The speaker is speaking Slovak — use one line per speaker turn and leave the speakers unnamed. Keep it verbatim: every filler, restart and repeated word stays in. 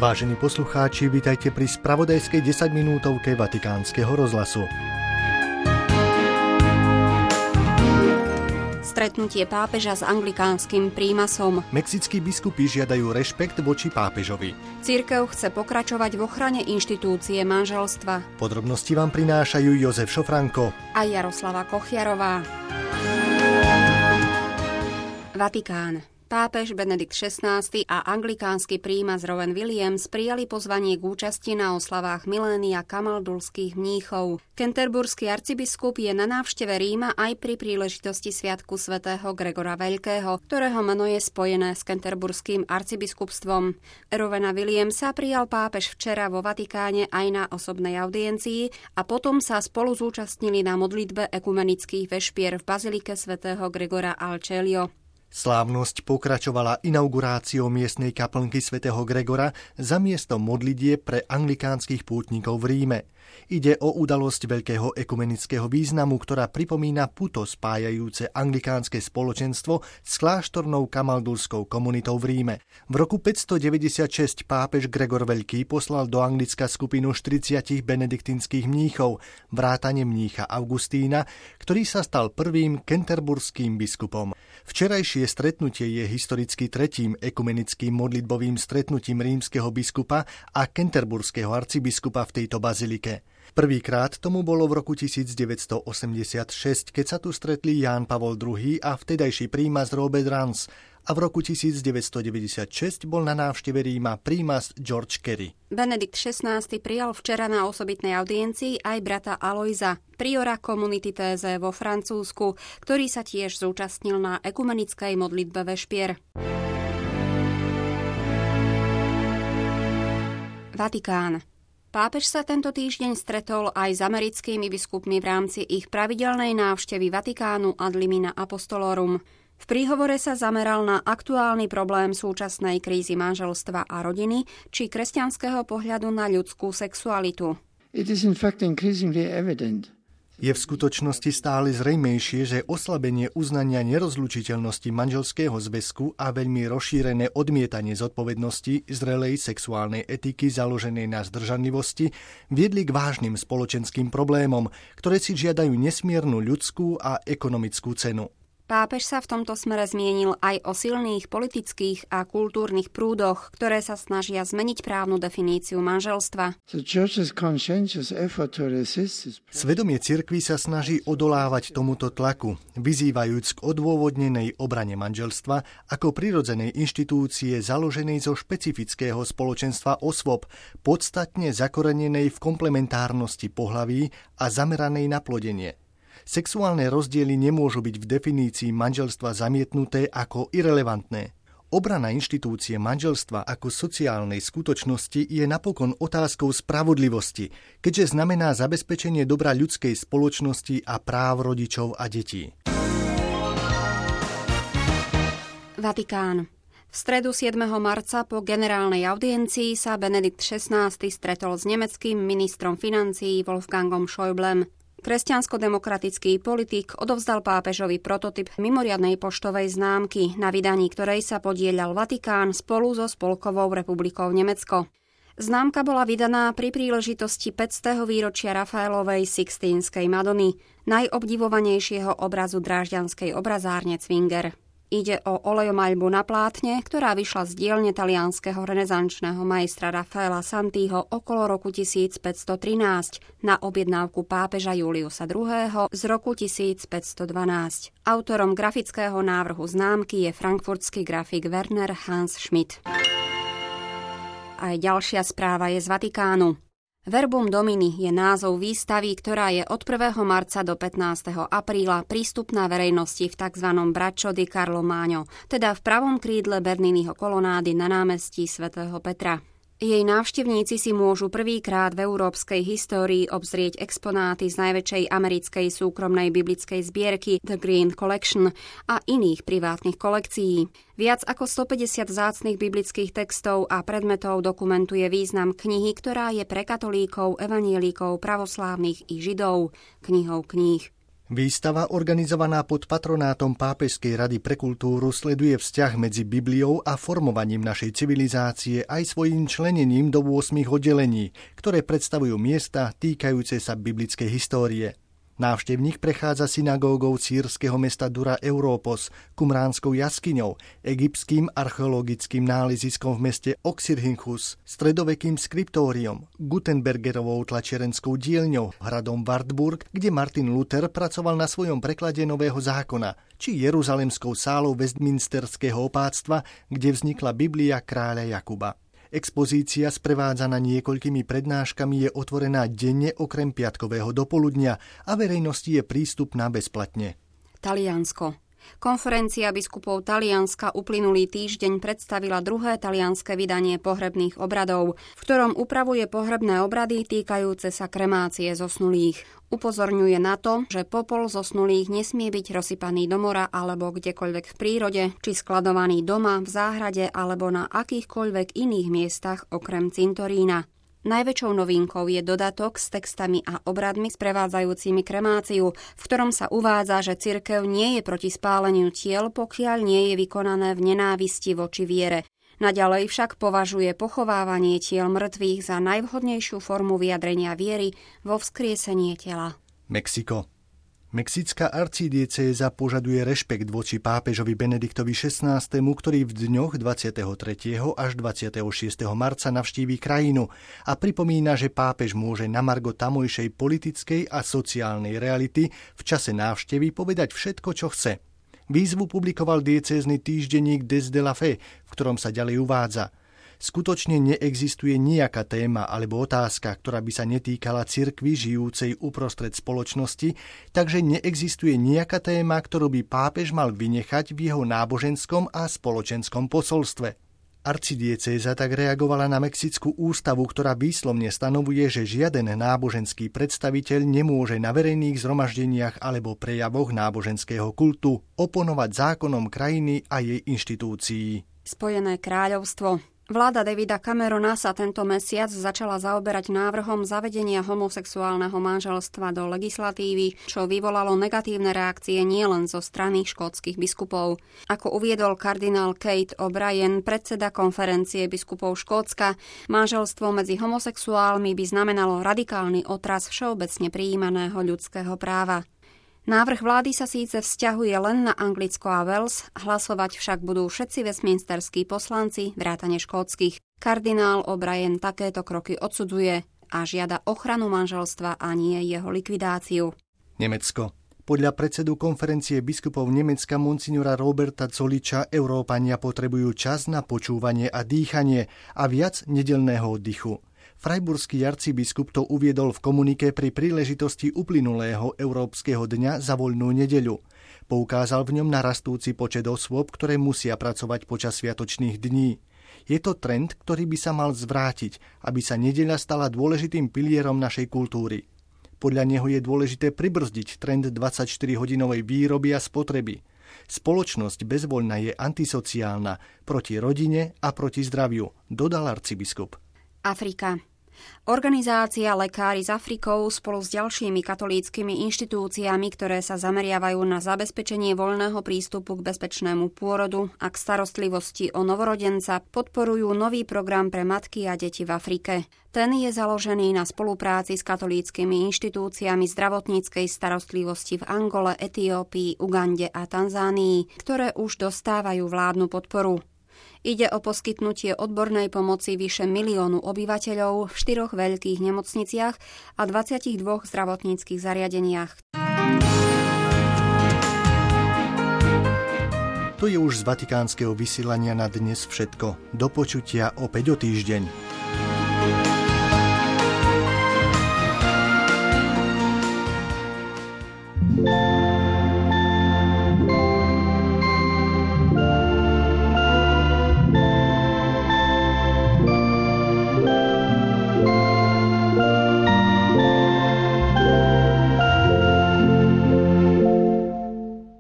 Vážení poslucháči, vitajte pri spravodajskej desaťminútovke Vatikánskeho rozhlasu.
Stretnutie pápeža s anglikánskym prímasom.
Mexickí biskupy žiadajú rešpekt voči pápežovi.
Cirkev chce pokračovať v ochrane inštitúcie manželstva.
Podrobnosti vám prinášajú Jozef Šofranko
a Jaroslava Kochiarová. Vatikán. Pápež Benedikt šestnásty a anglikánsky prímas Rowan Williams prijali pozvanie k účasti na oslavách milénia kamaldulských mníchov. Canterburský arcibiskup je na návšteve Ríma aj pri príležitosti sviatku svätého Gregora Veľkého, ktorého meno je spojené s Canterburským arcibiskupstvom. Rowena Williamsa prijal pápež včera vo Vatikáne aj na osobnej audiencii a potom sa spolu zúčastnili na modlitbe ekumenických vešpier v bazilike svätého Gregora al Celio.
Slávnosť pokračovala inauguráciou miestnej kaplnky svätého Gregora za miesto modlitie pre anglikánskych pútnikov v Ríme. Ide o udalosť veľkého ekumenického významu, ktorá pripomína puto spájajúce anglikánske spoločenstvo s kláštornou kamaldulskou komunitou v Ríme. V roku päťstodeväťdesiatšesť pápež Gregor Veľký poslal do Anglicka skupinu štyridsať benediktínskych mníchov, vrátane mnícha Augustína, ktorý sa stal prvým canterburským biskupom. Včerajšie stretnutie je historicky tretím ekumenickým modlitbovým stretnutím rímskeho biskupa a canterburského arcibiskupa v tejto bazilike. Prvýkrát tomu bolo v roku devätnásťstoosemdesiatšesť, keď sa tu stretli Ján Pavol druhý a vtedajší prímas Robert Rance, a v roku devätnásťstodeväťdesiatšesť bol na návšteve Ríma prímas George Carey.
Benedikt šestnásty prijal včera na osobitnej audiencii aj brata Alojza, priora komunity Thésée vo Francúzsku, ktorý sa tiež zúčastnil na ekumenickej modlitbe vešpier. Vatikán. Pápež sa tento týždeň stretol aj s americkými biskupmi v rámci ich pravidelnej návštevy Vatikánu ad limina apostolorum. V príhovore sa zameral na aktuálny problém súčasnej krízy manželstva a rodiny či kresťanského pohľadu na ľudskú sexualitu.
It is in fact increasingly evident.
Je v skutočnosti stále zrejmejšie, že oslabenie uznania nerozlučiteľnosti manželského zväzku a veľmi rozšírené odmietanie zodpovednosti zrelej sexuálnej etiky založenej na zdržanlivosti viedli k vážnym spoločenským problémom, ktoré si žiadajú nesmiernu ľudskú a ekonomickú cenu.
Pápež sa v tomto smere zmienil aj o silných politických a kultúrnych prúdoch, ktoré sa snažia zmeniť právnu definíciu manželstva.
Svedomie cirkvi sa snaží odolávať tomuto tlaku, vyzývajúc k odôvodnenej obrane manželstva ako prirodzenej inštitúcie založenej zo špecifického spoločenstva osôb, podstatne zakorenenej v komplementárnosti pohlaví a zameranej na plodenie. Sexuálne rozdiely nemôžu byť v definícii manželstva zamietnuté ako irelevantné. Obrana inštitúcie manželstva ako sociálnej skutočnosti je napokon otázkou spravodlivosti, keďže znamená zabezpečenie dobra ľudskej spoločnosti a práv rodičov a detí.
Vatikán. V stredu siedmeho marca po generálnej audiencii sa Benedikt šestnásty stretol s nemeckým ministrom financií Wolfgangom Schäublem. Kresťansko-demokratický politik odovzdal pápežovi prototyp mimoriadnej poštovej známky, na vydaní ktorej sa podieľal Vatikán spolu so Spolkovou republikou Nemecko. Známka bola vydaná pri príležitosti päťstého výročia Rafaelovej Sixtínskej Madony, najobdivovanejšieho obrazu drážďanskej obrazárne Zwinger. Ide o olejomaľbu na plátne, ktorá vyšla z dielne talianskeho renesančného majstra Raffaela Santiho okolo roku tisícpäťstotrinásť na objednávku pápeža Juliusa druhého. z roku tisícpäťstodvanásť. Autorom grafického návrhu známky je frankfurtský grafik Werner Hans Schmidt. Aj ďalšia správa je z Vatikánu. Verbum Domini je názov výstavy, ktorá je od prvého marca do pätnásteho apríla prístupná verejnosti v tzv. Braccio di Carlo Magno, teda v pravom krídle Berniniho kolonády na námestí svätého Petra. Jej návštevníci si môžu prvýkrát v európskej histórii obzrieť exponáty z najväčšej americkej súkromnej biblickej zbierky The Green Collection a iných privátnych kolekcií. Viac ako stopäťdesiat vzácnych biblických textov a predmetov dokumentuje význam knihy, ktorá je pre katolíkov, evanjelíkov, pravoslávnych i židov knihou kníh.
Výstava, organizovaná pod patronátom Pápežskej rady pre kultúru, sleduje vzťah medzi Bibliou a formovaním našej civilizácie aj svojím členením do ôsmich oddelení, ktoré predstavujú miesta týkajúce sa biblickej histórie. Návštevník prechádza synagógou círskeho mesta Dura Európos, Qumránskou jaskyňou, egyptským archeologickým náleziskom v meste Oxyrhynchus, stredovekým skriptóriom, Gutenbergerovou tlačiarenskou dielňou, hradom Wartburg, kde Martin Luther pracoval na svojom preklade Nového zákona, či jeruzalemskou sálou Westminsterského opáctva, kde vznikla Biblia kráľa Jakuba. Expozícia sprevádzaná niekoľkými prednáškami je otvorená denne okrem piatkového dopoludnia a verejnosti je prístupná bezplatne.
Taliansko. Konferencia biskupov Talianska uplynulý týždeň predstavila druhé talianske vydanie pohrebných obradov, v ktorom upravuje pohrebné obrady týkajúce sa kremácie zosnulých. Upozorňuje na to, že popol zosnulých nesmie byť rozsypaný do mora alebo kdekoľvek v prírode, či skladovaný doma, v záhrade alebo na akýchkoľvek iných miestach okrem cintorína. Najväčšou novinkou je dodatok s textami a obradmi sprevádzajúcimi kremáciu, v ktorom sa uvádza, že cirkev nie je proti spáleniu tiel, pokiaľ nie je vykonané v nenávisti voči viere. Naďalej však považuje pochovávanie tiel mŕtvych za najvhodnejšiu formu vyjadrenia viery vo vzkriesenie tela.
Mexiko. Mexická arcidiecéza požaduje rešpekt voči pápežovi Benediktovi šestnástemu, ktorý v dňoch dvadsiateho tretieho až dvadsiateho šiesteho marca navštíví krajinu a pripomína, že pápež môže na margo tamojšej politickej a sociálnej reality v čase návštevy povedať všetko, čo chce. Výzvu publikoval diecézny týždenník Des de la Fe, v ktorom sa ďalej uvádza: skutočne neexistuje nejaká téma alebo otázka, ktorá by sa netýkala cirkvi žijúcej uprostred spoločnosti, takže neexistuje nejaká téma, ktorú by pápež mal vynechať v jeho náboženskom a spoločenskom posolstve. Arcidiecéza tak reagovala na Mexickú ústavu, ktorá výslovne stanovuje, že žiaden náboženský predstaviteľ nemôže na verejných zhromaždeniach alebo prejavoch náboženského kultu oponovať zákonom krajiny a jej inštitúcií.
Spojené kráľovstvo. Vláda Davida Camerona sa tento mesiac začala zaoberať návrhom zavedenia homosexuálneho manželstva do legislatívy, čo vyvolalo negatívne reakcie nielen zo strany škótskych biskupov. Ako uviedol kardinál Keith O'Brien, predseda konferencie biskupov Škótska, manželstvo medzi homosexuálmi by znamenalo radikálny otras všeobecne prijímaného ľudského práva. Návrh vlády sa síce vzťahuje len na Anglicko a Wales, hlasovať však budú všetci westminsterskí poslanci, vrátane škótskych. Kardinál O'Brien takéto kroky odsudzuje a žiada ochranu manželstva a nie jeho likvidáciu.
Nemecko. Podľa predsedu konferencie biskupov Nemecka monsignora Roberta Zolliča Európania potrebujú čas na počúvanie a dýchanie a viac nedeľného oddychu. Freiburský arcibiskup to uviedol v komunike pri príležitosti uplynulého Európskeho dňa za voľnú nedeľu. Poukázal v ňom na rastúci počet osôb, ktoré musia pracovať počas sviatočných dní. Je to trend, ktorý by sa mal zvrátiť, aby sa nedeľa stala dôležitým pilierom našej kultúry. Podľa neho je dôležité pribrzdiť trend dvadsaťštyrihodinovej výroby a spotreby. Spoločnosť bez voľna je antisociálna, proti rodine a proti zdraviu, dodal arcibiskup.
Afrika. Organizácia Lekári s Afrikou spolu s ďalšími katolíckymi inštitúciami, ktoré sa zameriavajú na zabezpečenie voľného prístupu k bezpečnému pôrodu a k starostlivosti o novorodenca, podporujú nový program pre matky a deti v Afrike. Ten je založený na spolupráci s katolíckymi inštitúciami zdravotníckej starostlivosti v Angole, Etiópii, Ugande a Tanzánii, ktoré už dostávajú vládnu podporu. Ide o poskytnutie odbornej pomoci vyše miliónu obyvateľov v štyroch veľkých nemocniciach a dvadsiatich dvoch zdravotníckych zariadeniach.
To je už z vatikánskeho vysielania na dnes všetko. Do počutia opäť o týždeň.